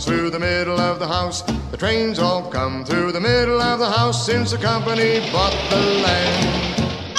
comes through the middle of the house. The trains all come through the middle of the house since the company bought the land.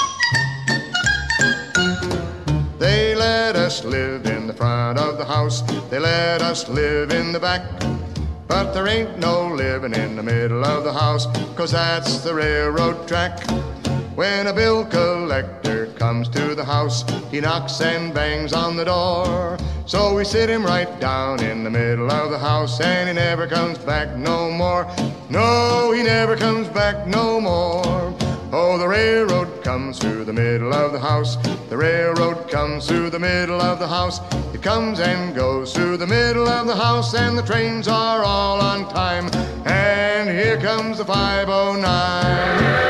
They let us live in the front of the house, they let us live in the back. But there ain't no living in the middle of the house, 'cause that's the railroad track. When a bill collector comes to the house, he knocks and bangs on the door. So we sit him right down in the middle of the house, and he never comes back no more. No, he never comes back no more. Oh, the railroad comes through the middle of the house. The railroad comes through the middle of the house. It comes and goes through the middle of the house, and the trains are all on time. And here comes the 509.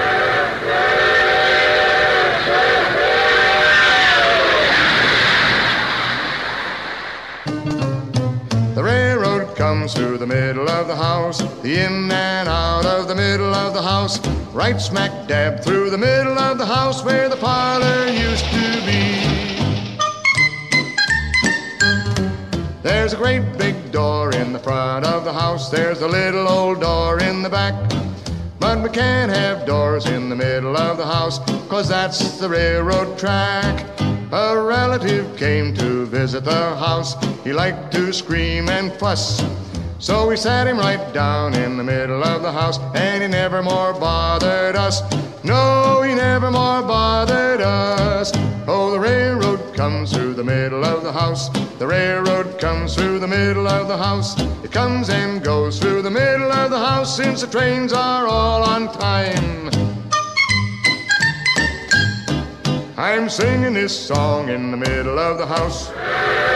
The railroad comes through the middle of the house, the in and out of the middle of the house, right smack dab through the middle of the house where the parlor used to be. There's a great big door in the front of the house, there's a little old door in the back. But we can't have doors in the middle of the house, 'cause that's the railroad track. A relative came to visit the house. He liked to scream and fuss. So we sat him right down in the middle of the house, and he never more bothered us. No, he never more bothered us. Oh, the railroad comes through the middle of the house. The railroad comes through the middle of the house. It comes and goes through the middle of the house since the trains are all on time. I'm singing this song in the middle of the house.